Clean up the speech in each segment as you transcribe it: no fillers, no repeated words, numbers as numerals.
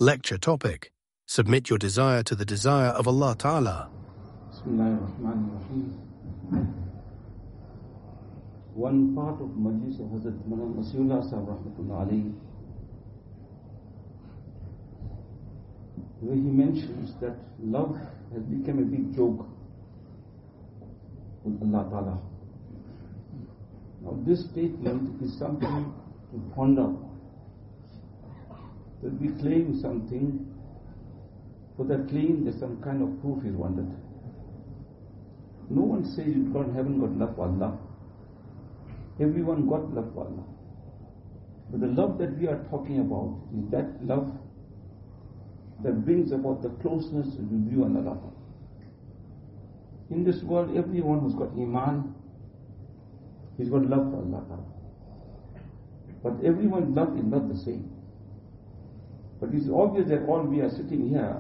Lecture topic. Submit your desire to the desire of Allah Ta'ala. Bismillahirrahmanirrahim. One part of Majlis of Hazrat Maulana Wasiullah Sahib Rahmatullah Alayhi, where he mentions that love has become a big joke with Allah Ta'ala. Now this statement is something to ponder. That we claim something, for that claim there's some kind of proof is wanted. No one says you haven't got love for Allah. Everyone got love for Allah. But the love that we are talking about is that love that brings about the closeness with you and Allah. In this world, everyone who's got Iman, he's got love for Allah. But everyone's love is not the same. But it's obvious that all we are sitting here,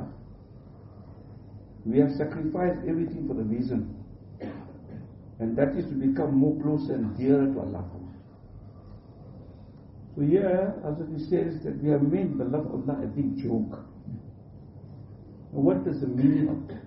we have sacrificed everything for the reason. And that is to become more close and dearer to Allah. So here, as he says that we have made the love of Allah a big joke. Now what is the meaning of that?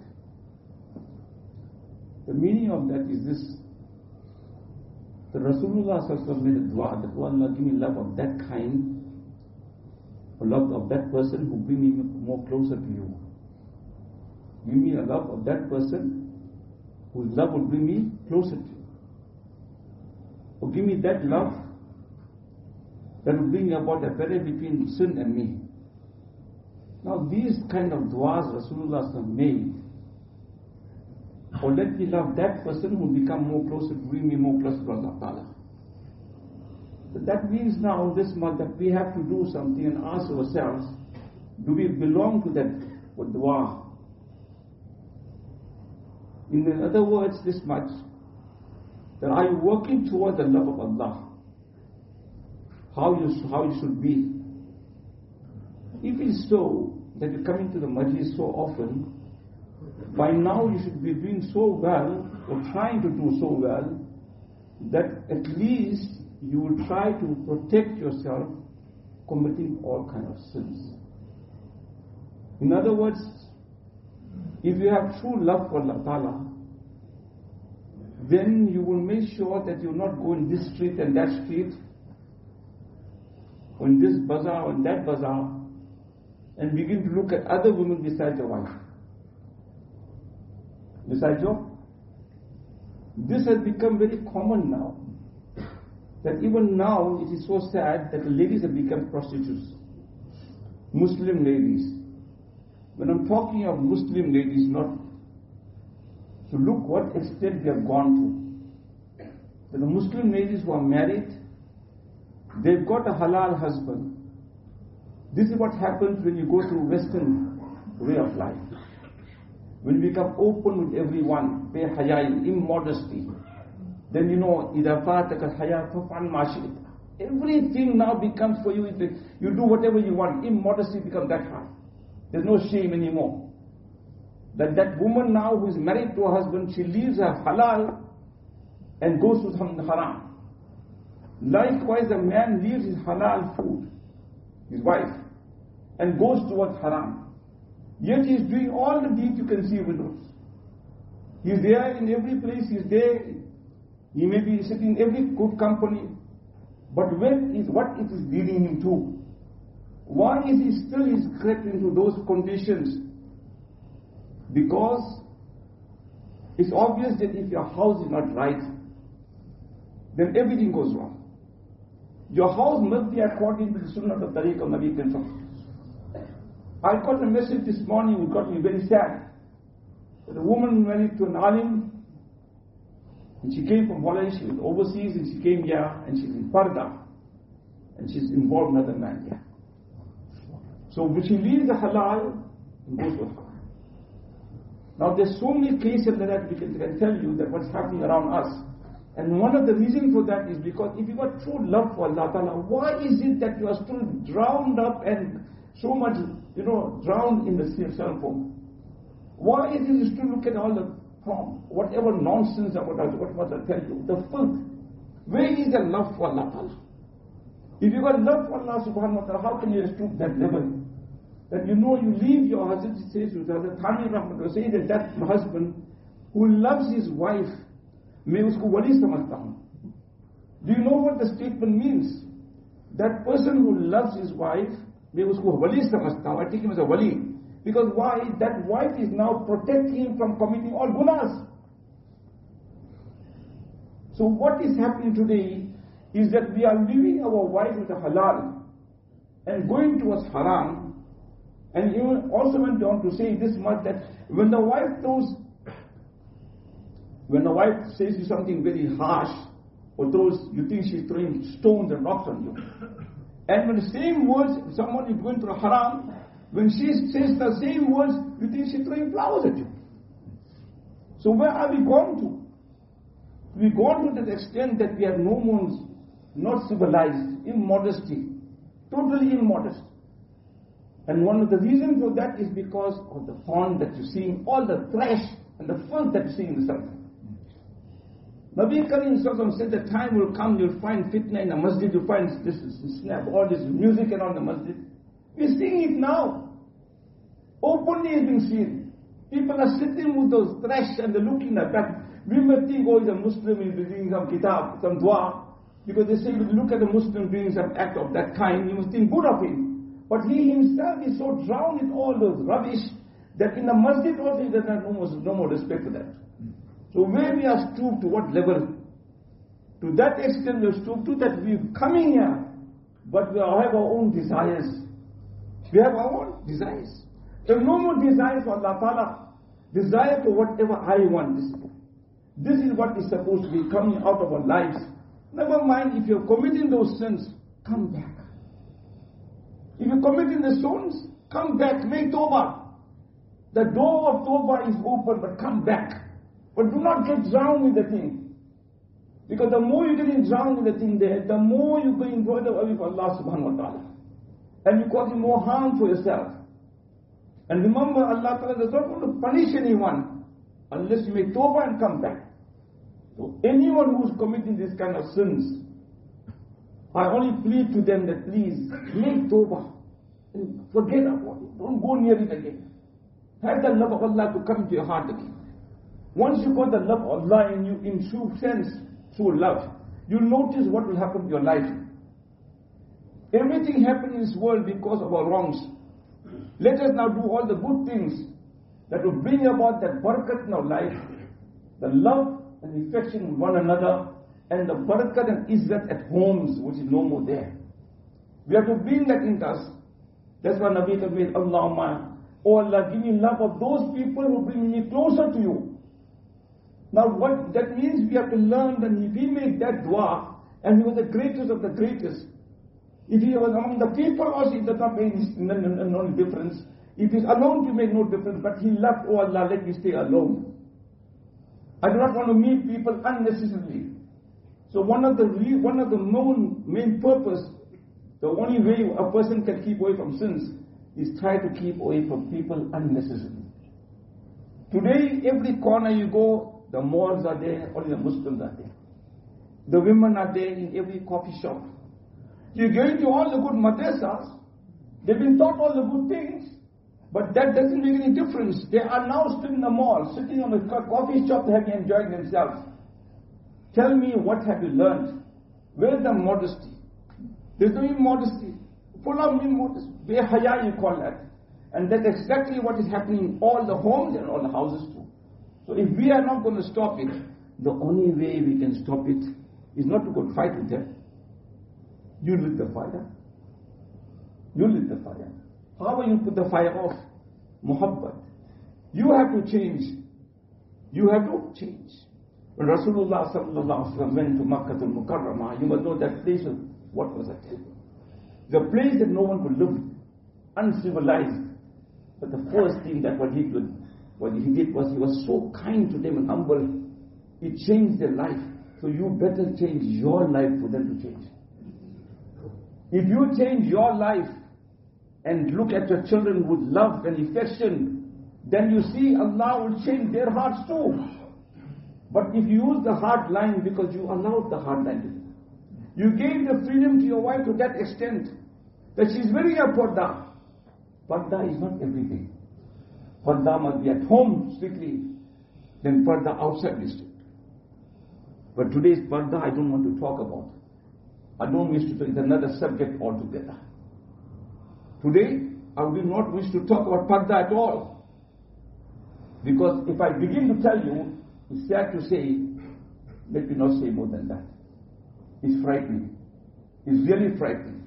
The meaning of that is this. The Rasulullah made a dua that, oh Allah, give me love of that kind, or love of that person who bring me more closer to you. Give me a love of that person whose love will bring me closer to you. Or give me that love that will bring about a barrier between sin and me. Now these kind of du'as Rasulullah made, or let me love that person who will become more closer, bring me more closer to Allah Ta'ala. So that means now this month that we have to do something and ask ourselves, do we belong to that dua? In other words, this much, that are you working toward the love of Allah? How you should be. If it is so, that you come into the majlis so often, by now you should be doing so well, or trying to do so well, that at least you will try to protect yourself committing all kinds of sins. In other words, if you have true love for Allah Ta'ala, then you will make sure that you will not go in this street and that street, or in this bazaar or in that bazaar, and begin to look at other women besides your wife. Besides your, this has become very common now. That even now it is so sad that the ladies have become prostitutes. Muslim ladies. When I'm talking of Muslim ladies, not to look what extent we have gone to. That the Muslim ladies who are married, they've got a halal husband. This is what happens when you go to Western way of life. When you become open with everyone, pay haya, immodesty, then you know, everything now becomes for you, you do whatever you want, immodesty becomes that high. There's no shame anymore. That woman now who is married to her husband, she leaves her halal and goes to some haram. Likewise, a man leaves his halal food, his wife, and goes towards haram. Yet he is doing all the deeds you can see with us. He is there in every place, he is there. He may be sitting in every good company, but what it is leading him to? Why is he still crept into those conditions? Because it's obvious that if your house is not right, then everything goes wrong. Your house must be according to the sunnah of Tariq of Nabi Sallallahu. I got a message this morning which got me very sad. That a woman married to an alim, and she came from Holland, she was overseas, and she came here, and she's in Parda, and she's involved in another man here. So when she leaves the halal and goes with haram. Now there's so many cases that we can tell you that what's happening around us. And one of the reasons for that is because if you got true love for Allah Ta'ala, why is it that you are still drowned up and so much, drowned in the cell phone? Why is it you still look at all the whatever nonsense about what I tell you, the filth? Where is the love for Allah Ta'ala? If you got love for Allah subhanahu wa ta'ala, how can you stoop that level? that you leave your husband, says to Hazrat Thani Rahmat, say that husband who loves his wife, मैं उसको वली समझता हूँ. Do you know what the statement means? That person who loves his wife, मैं उसको वली समझता हूँ. I take him as a wali. Because why? That wife is now protecting him from committing all gunas. So what is happening today is that we are leaving our wife with a halal and going towards haram. And you also went on to say this much, that when the wife says you something very harsh, or you think she's throwing stones and rocks on you. And when the same words, someone is going through a haram, when she says the same words, you think she's throwing flowers at you. So where are we gone to? We've gone to that extent that we are no more not civilized, immodesty, totally immodest. And one of the reasons for that is because of the porn that you're seeing, all the trash and the filth that you're seeing in the sun. Nabi Karim said the time will come, you'll find fitna in the masjid, you'll find this snap, all this music around the masjid. We're seeing it now. Openly is being seen. People are sitting with those trash and they're looking at that. We may think, oh, he's a Muslim, he's doing some kitab, some dua. Because they say, when you look at a Muslim doing some act of that kind, you must think good of him. But he himself is so drowned in all those rubbish that in the masjid also he does not no more respect for that. So where we are stooped to what level? To that extent we are stooped to that we're coming here, but we have our own desires. We have our own desires. There are no more desires for Allah Ta'ala. Desire for whatever I want. This is what is supposed to be coming out of our lives. Never mind if you're committing those sins, come back. If you're committing the sins, come back, make tawbah. The door of tawbah is open, but come back. But do not get drowned in the thing. Because the more you're getting drowned in the thing there, the more you're going further away from Allah subhanahu wa ta'ala. And you're causing more harm for yourself. And remember, Allah Ta'ala does not want to punish anyone unless you make tawbah and come back. So anyone who's committing this kind of sins, I only plead to them that please make tawbah and forget about it. Don't go near it again. Have the love of Allah to come to your heart again. Once you got the love of Allah in you, in true sense, true love, you'll notice what will happen to your life. Everything happened in this world because of our wrongs. Let us now do all the good things that will bring about that barakat in our life, the love and affection with one another, and the barakat and izzat at homes, which is no more there. We have to bring that in us. That's why Nabi Kabir, Allahumma, oh Allah, give me love of those people who bring me closer to you. Now what that means, we have to learn that if we make that dua, and he was the greatest of the greatest, if he was among the people also, it does not make no difference. If he's alone, it make no difference, but he loved, oh Allah, let me stay alone. I do not want to meet people unnecessarily. So one of the main purpose, the only way a person can keep away from sins is try to keep away from people unnecessarily. Today, every corner you go, the malls are there, only the Muslims are there. The women are there in every coffee shop. You go into all the good madrasas, they've been taught all the good things, but that doesn't make any difference. They are now still in the mall, sitting on the coffee shop, having enjoyed themselves. Tell me, what have you learned? Where's the modesty? There's no immodesty. Full of immodesty. Behaya, you call that. And that's exactly what is happening in all the homes and all the houses too. So if we are not going to stop it, the only way we can stop it is not to go fight with them. You lit the fire. You lit the fire. How will you put the fire off? Muhabbat. You have to change. You have to change. When Rasulullah sallallahu alaihi wasallam went to Makkah al-Mukarramah, you must know that place was, what was it? The place that no one could live, uncivilized. But the first thing that what he did was he was so kind to them and humble. He changed their life. So you better change your life for them to change. If you change your life and look at your children with love and affection, then you see Allah will change their hearts too. But if you use the hard line because you allowed the hard line, you gave the freedom to your wife to that extent that she's very aporda. Parda is not everything. Parda must be at home strictly, then parda outside the street. But today's parda I don't want to talk about. I don't wish to talk, it's another subject altogether. Today, I do not wish to talk about parda at all. Because if I begin to tell you, it's sad to say, let me not say more than that. It's frightening. It's really frightening.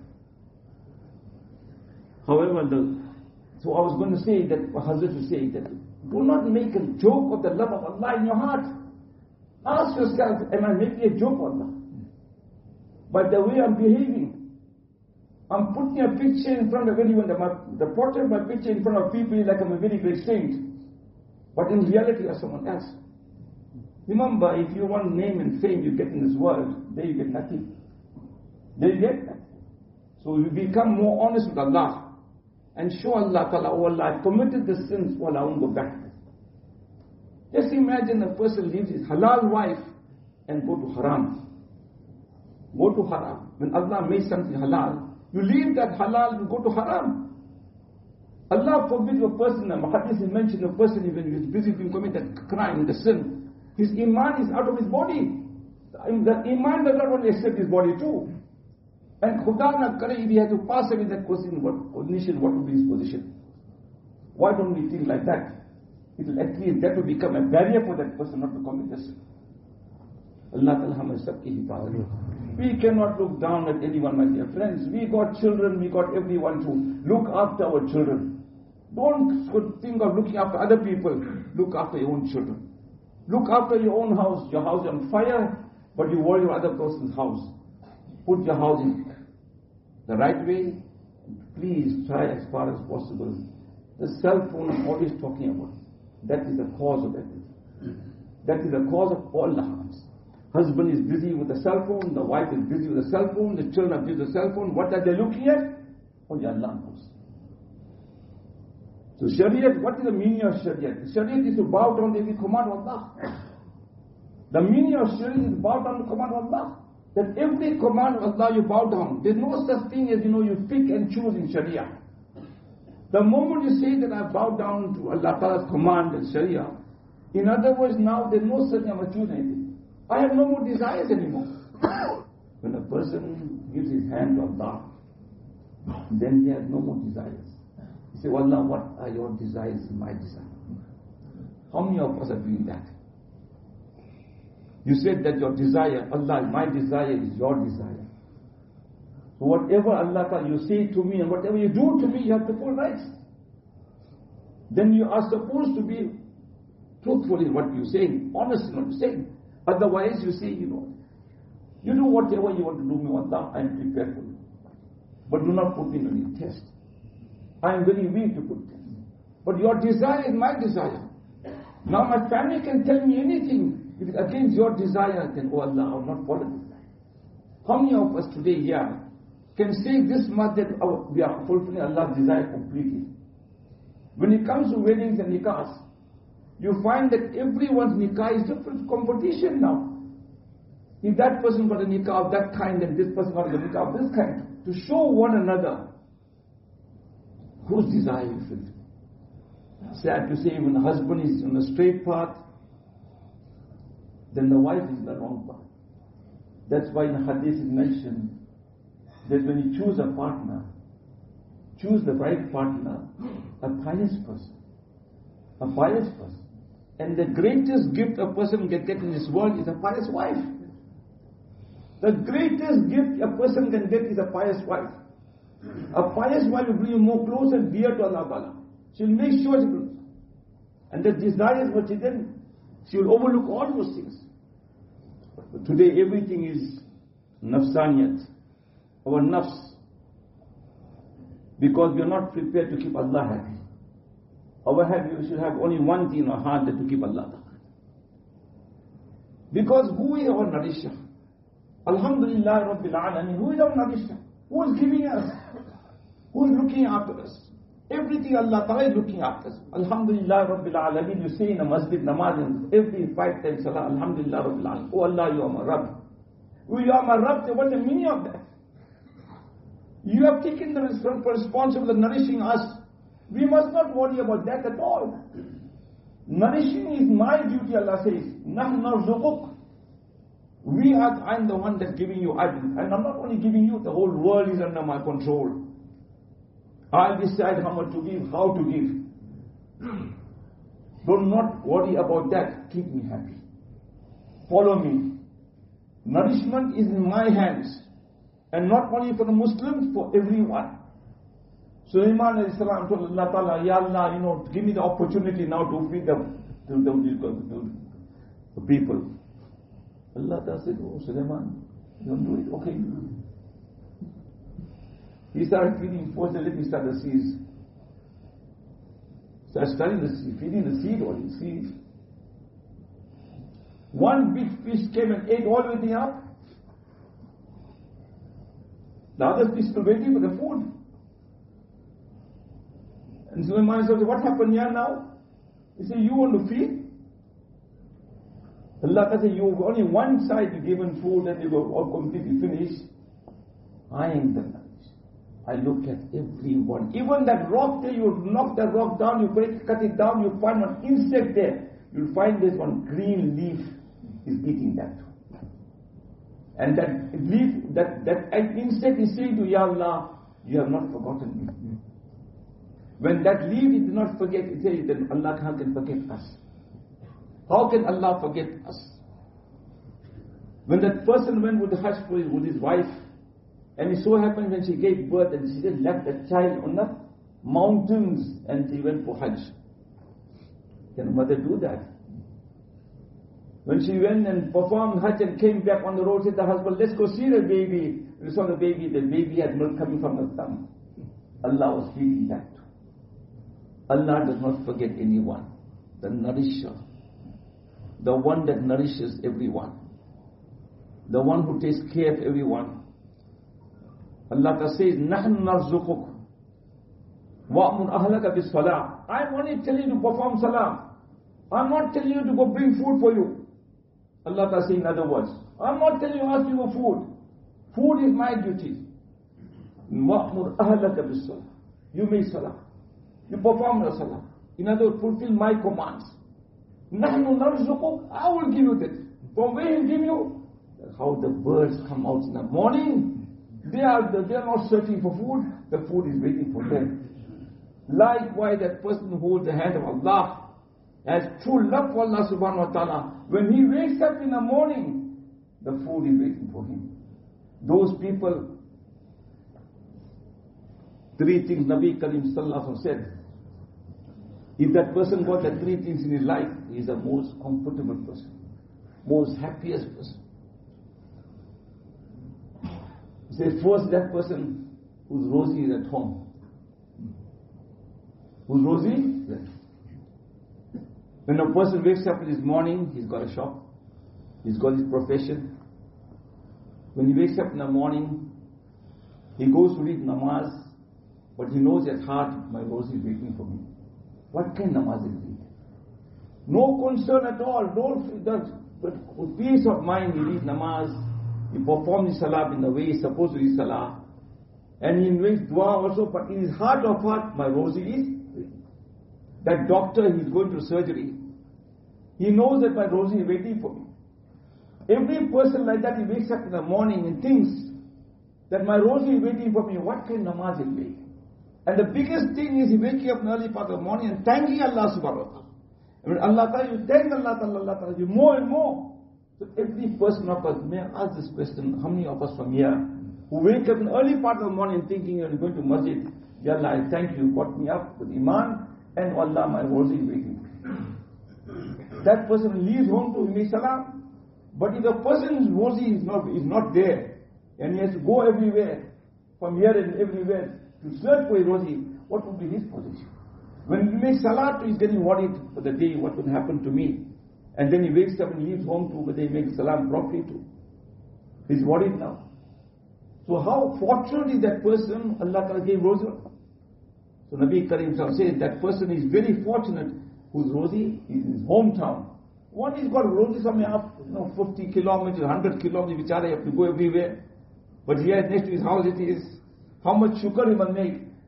However, so I was going to say that, Hazrat to say that, do not make a joke of the love of Allah in your heart. Ask yourself, am I making a joke of Allah? By the way I'm behaving, I'm putting a picture in front of anyone. The portrait of my picture in front of people is like I'm a very great saint. But in reality, I'm someone else. Remember, if you want name and fame you get in this world, there you get nothing. There you get nothing. So you become more honest with Allah. And show Allah Ta'ala, oh Allah, I've committed the sins, oh Allah, I won't go back. Just imagine a person leaves his halal wife and go to haram. Go to haram. When Allah makes something halal, you leave that halal and go to haram. Allah forbid a person, the hadith is mentioned, a person even is busy to commit a crime, the sin, his iman is out of his body. The iman does not only accept his body too. And Khuda na kare, if he has to pass away that question, what would be his position? Why don't we think like that? It will at least, that will become a barrier for that person not to commit this sin. Allah Ta'ala sabki hifazat. We cannot look down at anyone, my dear friends. We got children, we got everyone to look after our children. Don't think of looking after other people. Look after your own children. Look after your own house. Your house is on fire, but you worry about other person's house. Put your house in the right way. Please try as far as possible. The cell phone I'm always talking about. That is the cause of everything. That is the cause of all the harms. Husband is busy with the cell phone, the wife is busy with the cell phone, the children are busy with the cell phone. What are they looking at? Only Allah knows. So Shariat, what is the meaning of Shariat? Shariat is to bow down to every command of Allah. The meaning of Shariat is to bow down to the command of Allah. That every command of Allah you bow down. There's no such thing as, you pick and choose in Sharia. The moment you say that I bow down to Allah Ta'ala's command and Sharia, in other words, now there's no such thing, I'm going to choose anything. I have no more desires anymore. When a person gives his hand to Allah, then he has no more desires. He says, Allah, what are your desires and my desire? How many of us are doing that? You said that your desire, Allah, my desire is your desire. So whatever Allah, you say to me and whatever you do to me, you have the full rights. Then you are supposed to be truthful in what you're saying, honest in what you're saying. Otherwise you say, you do whatever you want to do me, Allah, I am prepared for you. But do not put me in any test. I am very weak to put test. But your desire is my desire. Now my family can tell me anything. If it's against your desire, then, oh Allah, I will not follow this. How many of us today here can say this much that we are fulfilling Allah's desire completely? When it comes to weddings and nikahs, you find that everyone's nikah is different competition now. If that person got a nikah of that kind and this person got a nikah of this kind, to show one another whose desire you fulfill. Sad to say, when the husband is on the straight path, then the wife is in the wrong path. That's why in the hadith is mentioned that when you choose a partner, choose the right partner, a pious person. A pious person. And the greatest gift a person can get in this world is a pious wife. The greatest gift a person can get is a pious wife. A pious wife will bring you more close and dear to Allah Ta'ala. She will make sure she will. And the desires what she then, she will overlook all those things. But today everything is nafsaniyat, our nafs. Because we are not prepared to keep Allah happy. We should have only one thing in our heart, that to keep Allah happy. Because who is our nourisher? Alhamdulillah Rabbil Alameen. Who is our nourisher? Who is giving us? Who is looking after us? Everything Allah Ta'ala is looking after us. Alhamdulillah Rabbil Alameen. You say in a masjid namaz, every 5 times salah, Alhamdulillah Rabbil Alameen. Oh Allah, you are my Rabb. You are my Rabb. So what's the meaning of that? You have taken the responsibility of nourishing us. We must not worry about that at all. Nourishing is my duty, Allah says. نَحْنُ نَرْزُقُكَ. I'm the one that's giving you adl. And I'm not only giving you, the whole world is under my control. I'll decide how much to give, how to give. Do not worry about that. Keep me happy. Follow me. Nourishment is in my hands. And not only for the Muslims, for everyone. Sulaiman alayhi salam told Allah Ta'ala, Ya Allah, give me the opportunity now to feed the people. Allah Ta'ala said, oh Sulaiman, don't do it. Okay. He started feeding, first let me start the seeds. Started studying the seed, feeding the seed or the seeds. One big fish came and ate all the way up. The other fish were waiting for the food. And Sulaiman said, what happened here now? He said, you want to feed? Allah said, you only one side you given food and you go all completely finished. I am the knowledge. I look at everyone. Even that rock there, you knock that rock down, you cut it down, you find one insect there. You'll find there's one green leaf is eating that. And that leaf, that insect is saying to Ya Allah, you have not forgotten me. When that leaf did not forget, it says, then Allah can forget us. How can Allah forget us? When that person went with the Hajj with his wife, and it so happened when she gave birth and she just left the child on the mountains and she went for Hajj. Can a mother do that? When she went and performed Hajj and came back on the road, said the husband, let's go see the baby. We saw the baby had milk coming from the thumb. Allah was feeding that. Allah does not forget anyone. The nourisher. The one that nourishes everyone. The one who takes care of everyone. Allah says, نَحْنُ نَرْزُقُكُ وَأْمُنْ أَهْلَكَ بِالصَّلَاةِ. I'm only telling you to perform salah. I'm not telling you to go bring food for you. Allah says in other words, I'm not telling you to ask you for food. Food is my duty. وَأْمُنْ أَهْلَكَ بِالصَّلَاةِ. You make salah. You perform the salah. In other words, fulfill my commands. نَحْنُ نَرْزُقُكُ. I will give you that. From where He give you? How the birds come out in the morning. They are not searching for food. The food is waiting for them. Likewise, that person who holds the hand of Allah has true love for Allah subhanahu wa ta'ala. When he wakes up in the morning, the food is waiting for him. Those people, three things Nabi Karim sallallahu alaihi wasallam said. If that person got the three things in his life, he is the most comfortable person, most happiest person. He says, first that person whose rosy is at home. Whose rosy? When a person wakes up in his morning, he's got a shop, he's got his profession. When he wakes up in the morning, he goes to read namaz, but he knows at heart, my rosy is waiting for me. What kind of namaz is it? No concern at all, but with peace of mind he reads namaz, he performs his salah in the way he's supposed to read salah, and he makes dua also, but in his heart of heart, my rosy is waiting. That doctor, he's going to surgery. He knows that my rosy is waiting for me. Every person like that, he wakes up in the morning and thinks that my rosy is waiting for me. What kind of namaz is making? And the biggest thing is he waking up in the early part of the morning and thanking Allah subhanahu wa ta'ala. And when Allah ta'ala, you thank Allah ta'ala, you more and more. So every person of us, may I ask this question, how many of us from here who wake up in the early part of the morning thinking you're going to masjid, Ya Allah, I thank you, got me up with iman, and Allah, my rosy is waiting. That person leaves home to make salam. But if the person's rosy is not there, and he has to go everywhere, from here and everywhere, to search for his rosy, what would be his position? When he makes salat, he's getting worried for the day, what would happen to me? And then he wakes up and leaves home too, but they make salam properly too. He's worried now. So how fortunate is that person, Allah Ta'ala gave rosy. So Nabi Karim says that person is very fortunate whose rosy is in his hometown. One is got rosy somewhere up, 50 kilometers, 100 kilometers, which are have to go everywhere. But here next to his house it is, how much shukr he must make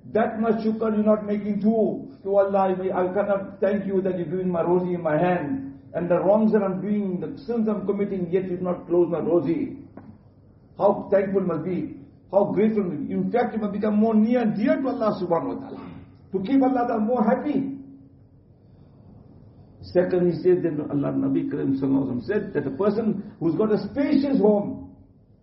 That much shukr you're not making to Allah. I cannot thank you that you're giving my rosy in my hand. And the wrongs that I'm doing, the sins I'm committing, yet you not close my rosy. How thankful must be. How grateful must be. In fact, you must become more near and dear to Allah subhanahu wa ta'ala. To keep Allah ta'ala more happy. Second, he says that Allah Nabi Karim sallallahu alaihi wasallam said that a person who's got a spacious home,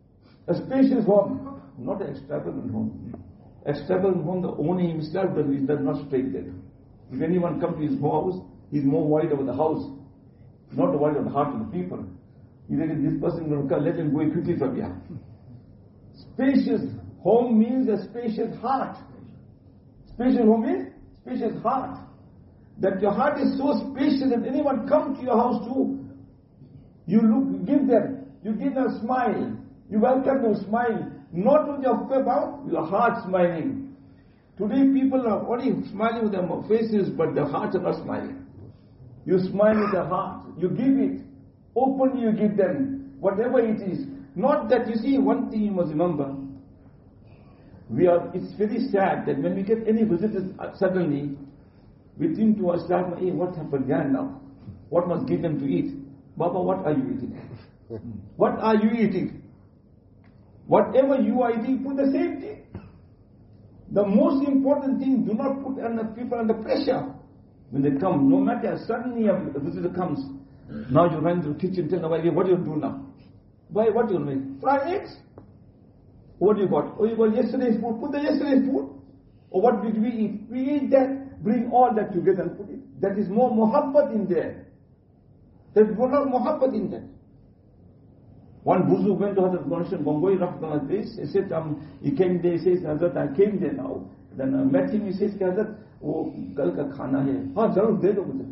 not an extravagant home. Extravagant home, the owner himself does not stay there. If anyone comes to his house, he's more worried about the house, not worried about the heart of the people. He thinks this person will come, let him go quickly from here. Spacious home means a spacious heart. Spacious home means spacious heart. That your heart is so spacious that anyone comes to your house too, you give them a smile. You welcome them, smile. Not with your mouth, your heart smiling. Today people are only smiling with their faces, but their hearts are not smiling. You smile with the heart. You give it. Openly you give them. Whatever it is. Not that, you see, one thing you must remember. It's very sad that when we get any visitors suddenly, we think to ourselves, hey, what happened here now? What must give them to eat? Baba, what are you eating? What are you eating? Whatever you are eating, put the same thing. The most important thing, do not put people under pressure. When they come, no matter, suddenly a visitor comes. Now you run to the kitchen, tell them, what do you do now? Why, what do you make? Fried eggs? What do you got? Oh, you got yesterday's food. Put the yesterday's food. Or what did we eat? We eat that. Bring all that together and put it. That is more muhabbat in there. There is more muhabbat in that. One Buzu went to Hazrat Ghanshan Gongoi Rahmatullah place. He said, he came there, he says, Hazrat, I came there now. Then I met him, he says, Hazrat, oh, kal ka khana hai. Haan, zarur de do mujhe.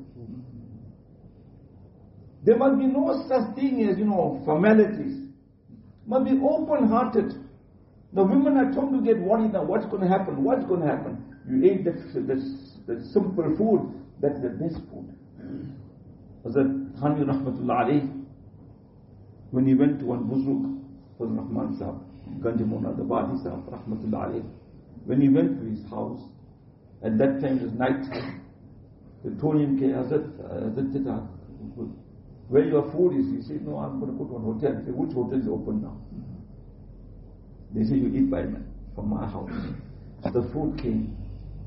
There must be no such thing as, formalities. Must be open-hearted. The women at home to get worried now. What's going to happen? What's going to happen? You ate that simple food. That's the best food. Hazrat Thani Rahmatullah alayhi, when he went to one Buzruk, Hazrat Rahman Sahib, Ganjamona, the Badi Sahib, Rahmatullah alayhi, when he went to his house, at that time it was night time, they told him, Hazrat, where your food is? He said, no, I'm going to go to a hotel. They said, which hotel is open now? They said, you eat by me from my house. So the food came.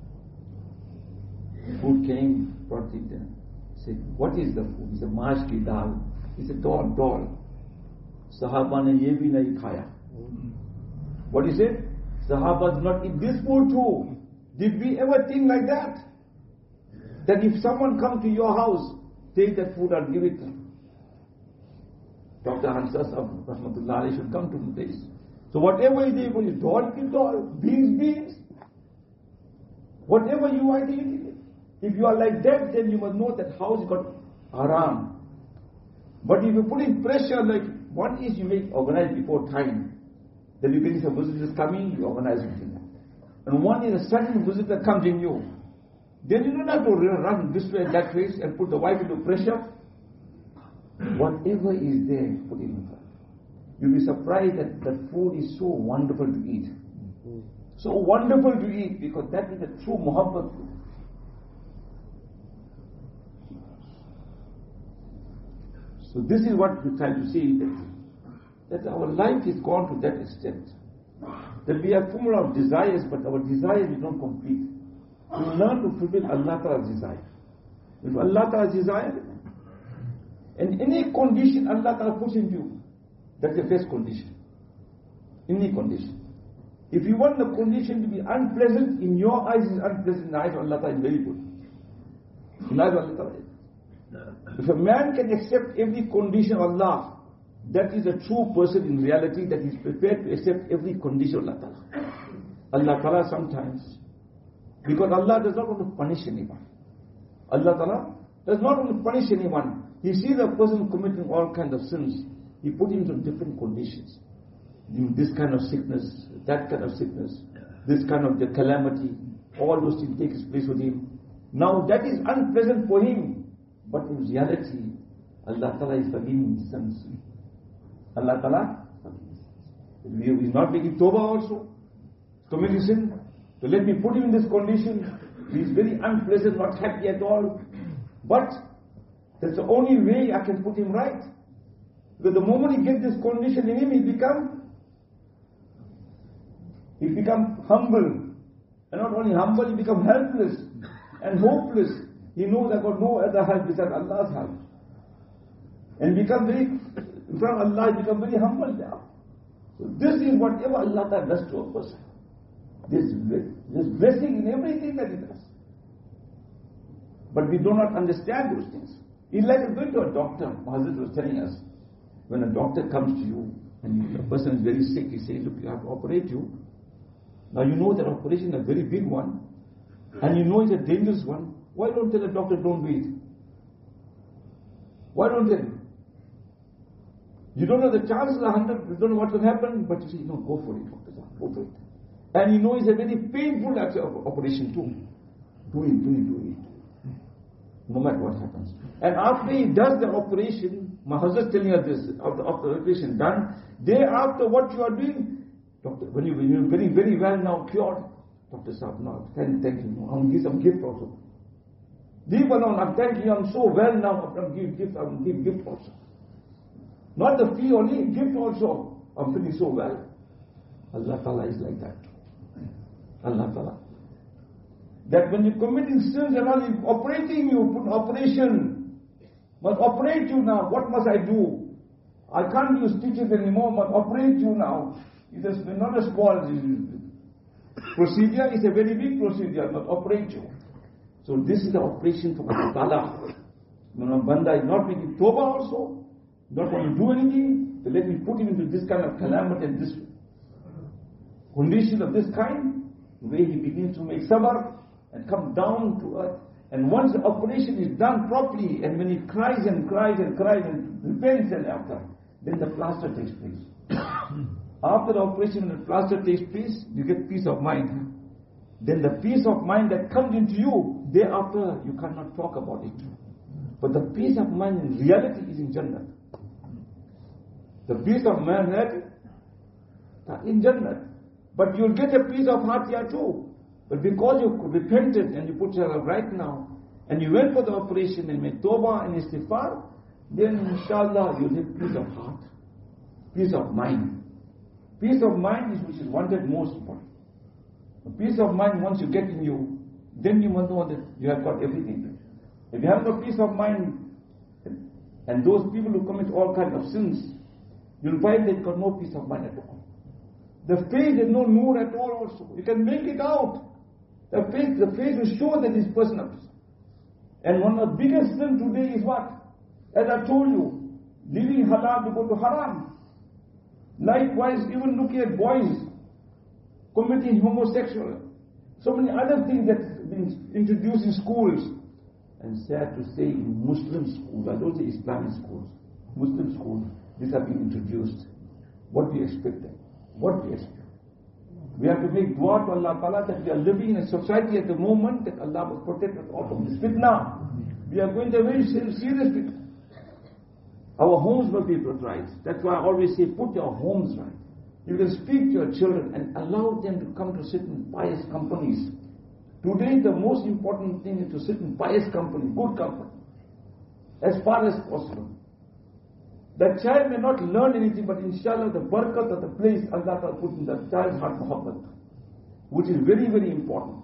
Brought it there. He said, what is the food? He said, Maash ki dal. He said, dal. Sahaba ne ye bhi nahi khaya. What he said? Sahaba did not eat this food too. Did we ever think like that? That if someone comes to your house, take that food and give it to them. Dr. Hansas of Rahmatullah alayhi should come to the place. So whatever you do, you dal, give dal, beans. Whatever you are eating, if you are like that, then you must know that house got haram. But if you put in pressure, like one is you organize before time. Then you get some visitors coming, you organize everything. And one is a sudden visitor comes in you. Then you don't have to run this way and that way and put the wife into pressure. Whatever is there, put it in front. You'll be surprised that the food is so wonderful to eat. So wonderful to eat because that is the true muhabbat food. So this is what we try to see, that our life is gone to that extent. That we are full of desires, but our desires is not complete. We learn to fulfill Allah Ta'ala's desire. If Allah Ta'ala's desire, and any condition Allah Ta'ala puts in you, that's the best condition. Any condition. If you want the condition to be unpleasant, in your eyes is unpleasant, in the eyes of Allah Ta'ala is very good. In the eyes of Allah Ta'ala. If a man can accept every condition of Allah, that is a true person in reality that is prepared to accept every condition of Allah Ta'ala. Allah Ta'ala sometimes, because Allah does not want to punish anyone. Allah Ta'ala does not want to punish anyone. He sees a person committing all kinds of sins. He put him into different conditions. This kind of sickness, that kind of sickness, this kind of the calamity, all those things takes place with him. Now that is unpleasant for him. But in reality, Allah Ta'ala is forgiving his sins. Allah Ta'ala is not making tawbah also. Committing sin. So let me put him in this condition. He is very unpleasant, not happy at all. But that's the only way I can put him right. Because the moment he gets this condition in him, he become humble. And not only humble, he become helpless and hopeless. He knows I've got no other help besides Allah's help. And become very, in front of Allah, he become very humble now. So this is whatever Allah does to a person. This blessing in everything that he does. But we do not understand those things. It's like going to a doctor. Hazrat was telling us, when a doctor comes to you and the person is very sick, he says, look, you have to operate you. Now you know that operation is a very big one, and you know it's a dangerous one. Why don't tell the doctor don't do it? Why don't tell him? You don't know the chances are 100, you don't know what will happen, but you say, no, go for it, doctor, go for it. And you know it's a very painful operation too. Do it. No matter what happens. And after he does the operation, my husband's telling us this, after the operation done, day after what you are doing, doctor, when you're getting very well now, cured, Doctor Saab, no, thank you. I'll give some gift also. Leave alone, I'm thanking you, I'm so well now, I'll give gift also. Not the fee only, gift also. I'm feeling so well. Allah Ta'ala is like that. Allah Ta'ala. That when you're committing sins and all, He's operating you, put operation. Must operate you now. What must I do? I can't use stitches anymore, must operate you now. It is not a small procedure, it's a very big procedure, must operate you. So this is the operation from Allah Ta'ala. When a banda is not making tawbah also, not want to do anything, then let me put him into this kind of calamity and this condition of this kind, where he begins to make sabr and come down to earth. And once the operation is done properly, and when he cries and repents and after, then the plaster takes place. After the operation, when the plaster takes place, you get peace of mind. Then the peace of mind that comes into you, thereafter you cannot talk about it. But the peace of mind in reality is in Jannah. The peace of mind in Jannah. But you'll get a peace of heart here too. But because you repented and you put yourself right now, and you went for the operation and made tawbah and istighfar, then inshallah you'll have peace of heart, peace of mind. Peace of mind is which is wanted most important. The peace of mind, once you get in you, then you must know that you have got everything. If you have no peace of mind, and those people who commit all kinds of sins, you'll find they've got no peace of mind at all. The face is no nur at all also. You can make it out. The face will show that this person is. And one of the biggest sin today is what? As I told you, leaving halal to go to haram. Likewise, even looking at boys committing homosexual. So many other things that have been introduced in schools. And sad to say, in Muslim schools, I don't say Islamic schools, Muslim schools, these have been introduced. What do you expect then? What do you expect? We have to make dua to Allah Ta'ala that we are living in a society at the moment that Allah will protect us all from this fitna. We are going to a very serious fitna. Our homes must be put right. That's why I always say, put your homes right. You can speak to your children and allow them to come to sit in pious companies. Today the most important thing is to sit in pious company, good company, as far as possible. The child may not learn anything, but inshallah the barakat of the place Allah will put in the child's heart muhabbat, which is very, very important.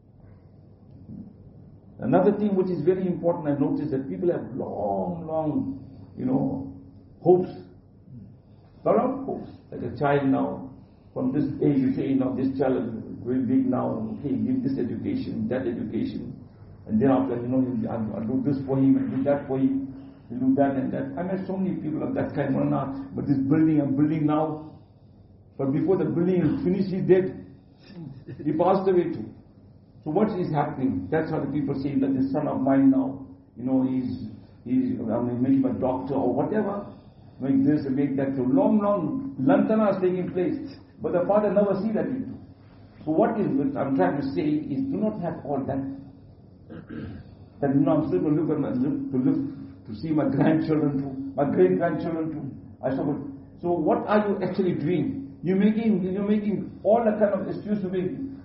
Another thing which is very important, I noticed that people have long, hopes. Lot of hopes. Like a child now, from this age you say, this child is very big now, okay, give this education, that education, and then after, I'll do this for him and do that for him. You do that and that. I met so many people of that kind. But this building I'm building now. But before the building is finished, he's dead. He passed away too. So what is happening? That's how the people say that this son of mine now, he's make him a doctor or whatever. Make this and make that. So long lantana is taking place. But the father never see that into. So what I'm trying to say is, do not have all that. That I'm still going to live to see my grandchildren too, my great-grandchildren too. So what are you actually doing? You're making all the kind of excuse to make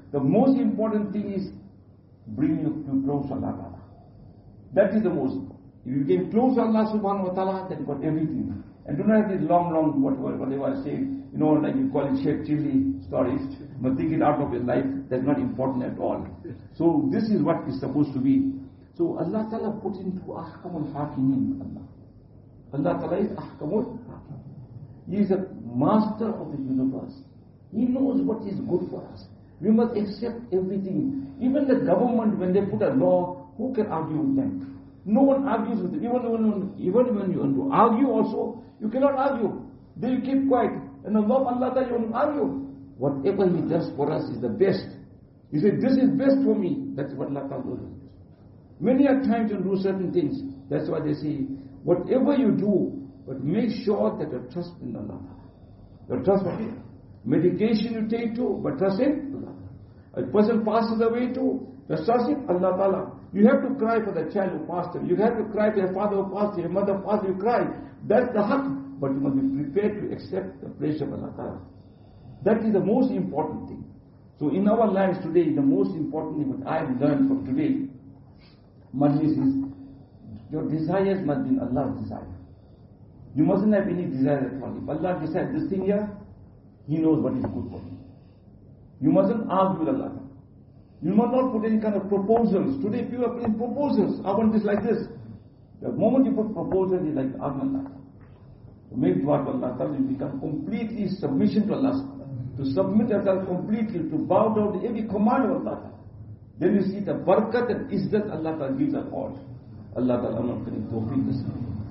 The most important thing is bringing you close to Allah Ta'ala. That is the most important. If you get close to Allah Subhanahu Wa Ta'ala, then you got everything. And do not have these long, whatever I say, like you call it Chef Chili stories, but think it out of your life. That's not important at all. So this is what is supposed to be. So Allah Ta'ala puts into Ahkamul Hakimin. Allah Ta'ala is Ahkamul Hakim. He is a master of the universe. He knows what is good for us. We must accept everything. Even the government, when they put a law, who can argue with them? No one argues with them. Even when you want to argue also, you cannot argue. Then you keep quiet. And Allah Ta'ala, you want to argue. Whatever He does for us is the best. He said, this is best for me. That's what Allah Ta'ala does. Many a times you do certain things. That's why they say, whatever you do, but make sure that you trust in Allah Ta'ala. You trust in Him. Medication you take too, but trust in Allah. A person passes away too, just trust in Allah Ta'ala. You have to cry for the child who passed away. You have to cry for your father who passed away, your mother who passed away, you cry. That's the haqq. But you must be prepared to accept the pleasure of Allah Ta'ala. That is the most important thing. So in our lives today, the most important thing that I have learned from today, Majlis, is your desires must be in Allah's desire. You mustn't have any desire at all. If Allah decides this thing here, He knows what is good for you. You mustn't argue with Allah. You must not put any kind of proposals. Today people are putting proposals. I want this like this. The moment you put proposals, it's like argument. To make dua to Allah, you become completely submission to Allah. To submit yourself completely, to bow down to every command of Allah. Then you see the barakat and izzat Allah gives us all. Allah Ta'ala not going to tawfiq this.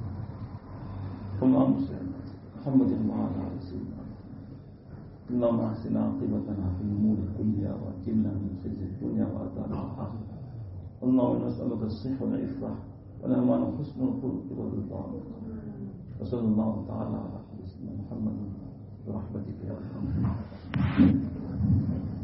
محمد وعلى آله وسلم. اللهم احسن عاقبتنا في الامور كلها واجرنا من خزي الدنيا وعذاب الاخره. اللهم نسالك الصحه والعفه والامان وحسن الخلق والرضا. وصلى الله تعالى على سيدنا محمد برحمتك يا ارحم الراحمين.